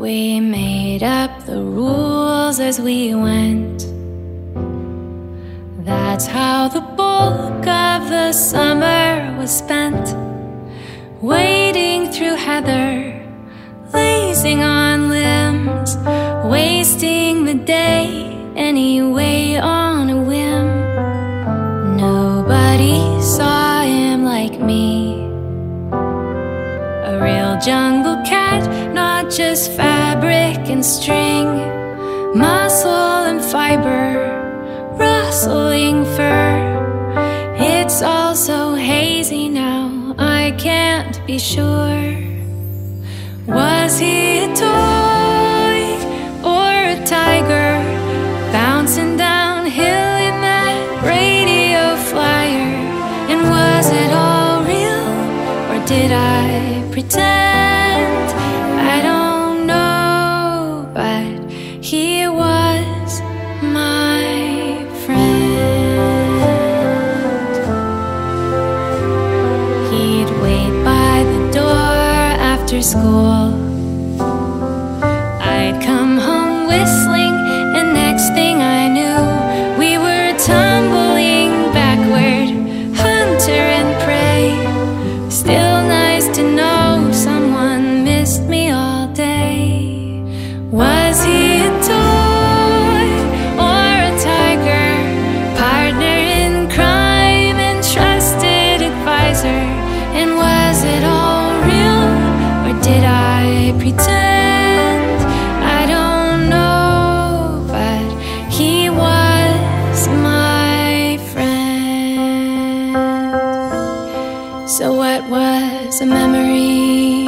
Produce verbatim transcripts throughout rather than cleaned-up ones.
We made up the rules as we went. That's how the bulk of the summer was spent. Wading through heather, lazing on limbs, wasting the day anyway on a whim. Nobody saw him like me, a real jungle cat, not just fabric and string, muscle and fiber, rustling fur. It's all so hazy now, I can't be sure. Was he a toy or a tiger, bouncing downhill in that radio flyer? And was it all real, or did I pretend? I don't know, but he was my friend. He'd wait by the door after school. I'd come home whistling, and next thing I knew, we were tumbling backward, hunter and prey. Still nice to know someone missed me all day. Was he a toy or a tiger, partner in crime and trusted advisor? And was it all real, or did I pretend? I don't know, but he was my friend. So what was a memory,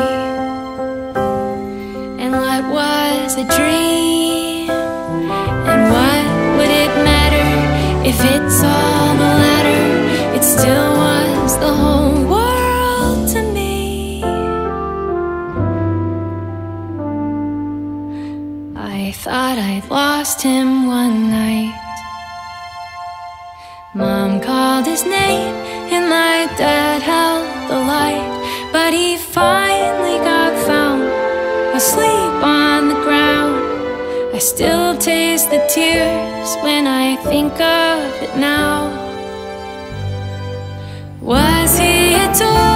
and what was a dream? And what would it matter if it's all the latter? It still was the whole world to me. I thought I'd lost him one night. Mom called his name and my dad held the light, but he finally got found asleep on the ground. I still taste the tears when I think of it now. Was he a toy